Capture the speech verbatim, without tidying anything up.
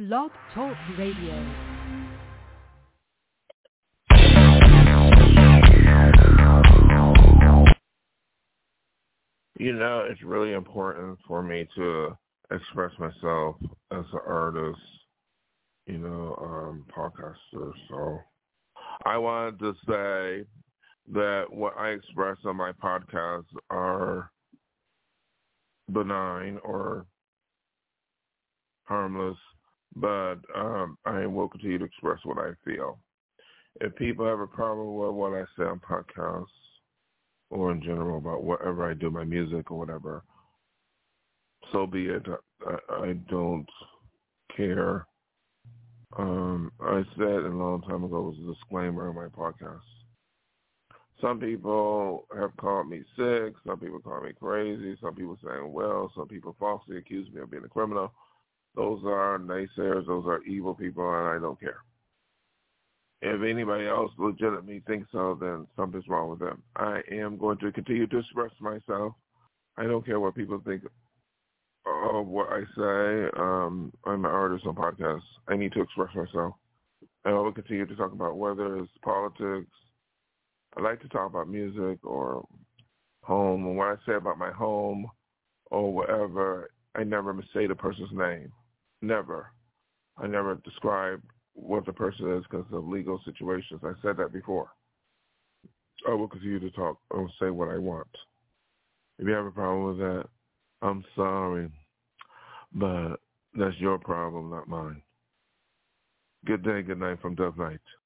Blog Talk Radio. You know, it's really important for me to express myself as an artist, you know, um, podcaster. So I wanted to say that what I express on my podcasts are benign or harmless, but um, I will continue to express what I feel. If people have a problem with what I say on podcasts or in general about whatever I do, my music or whatever, so be it. I, I don't care. Um, I said a long time ago, it was a disclaimer on my podcast. Some people have called me sick. Some people call me crazy. Some people saying, well, some people falsely accuse me of being a criminal. Those are naysayers. Those are evil people, and I don't care. If anybody else legitimately thinks so, then something's wrong with them. I am going to continue to express myself. I don't care what people think of what I say. Um, I'm an artist on podcasts. I need to express myself. And I will continue to talk about whether it's politics. I like to talk about music or home. And when I say about my home or whatever, I never say the person's name. Never. I never describe what the person is because of legal situations. I said that before. I will continue to talk or say what I want. If you have a problem with that, I'm sorry, but that's your problem, not mine. Good day, good night from Dove Night.